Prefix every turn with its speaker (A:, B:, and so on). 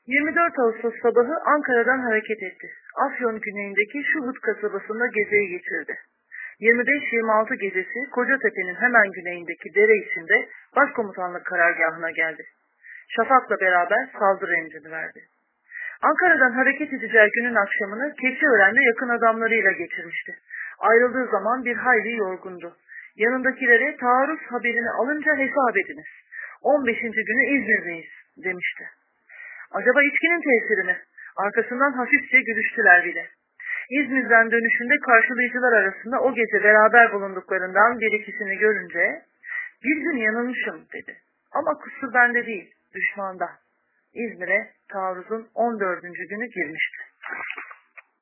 A: 24 Ağustos sabahı Ankara'dan hareket etti. Afyon güneyindeki Şuhut kasabasında geceyi geçirdi. 25-26 gecesi Kocatepe'nin hemen güneyindeki dere içinde başkomutanlık karargahına geldi. Şafak'la beraber saldırı emrini verdi. Ankara'dan hareket edeceği günün akşamını Keçiören'le yakın adamlarıyla geçirmişti. Ayrıldığı zaman bir hayli yorgundu. Yanındakilere taarruz haberini alınca hesap ediniz. 15. günü İzmir'deyiz demişti. Acaba içkinin tesiri mi? Arkasından hafifçe gülüştüler bile. İzmir'den dönüşünde karşılayıcılar arasında o gece beraber bulunduklarından bir ikisini görünce bir gün yanılmışım dedi. Ama kusur bende değil, düşmanda. İzmir'e taarruzun 14. günü girmişti.